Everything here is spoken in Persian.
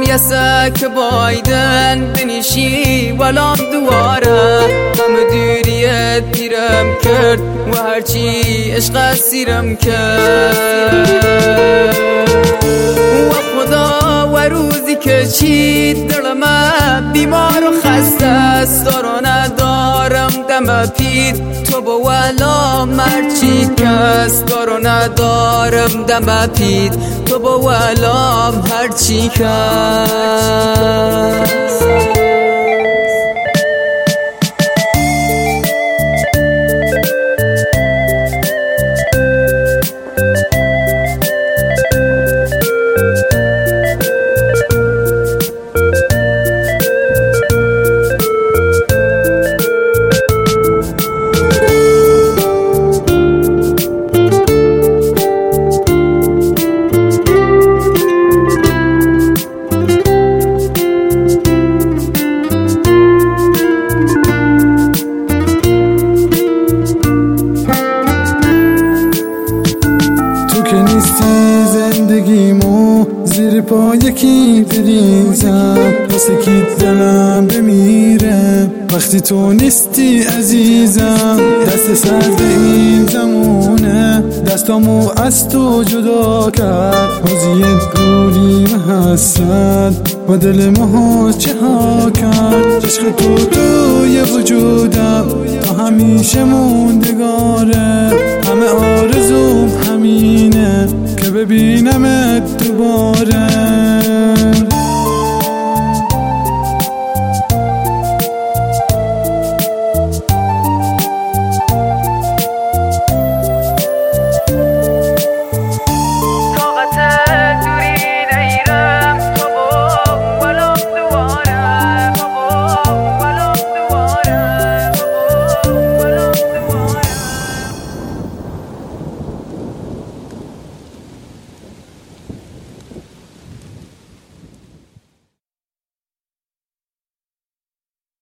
یسا که بایدن بنشی ولام دواره همه دوریت پیرم کرد و هرچی عشق سیرم کرد و خدا و روزی که چید دلم بیمار و خسته است دارو ندارم دم پید تو با ولام هرچی کس دارو ندارم دم پید تو با ولام هرچی کس زندگیمو زیر پا یکی بریزم واسه کی دلم بمیره وقتی تو نیستی عزیزم دست سرد این زمونه دستامو از تو جدا کرد بازی دوری و حسد و دل ماها چه ها کرد عشق تو توی وجودم تا همیشه موندگاره همه آرزوم همینه که ببینمت دوباره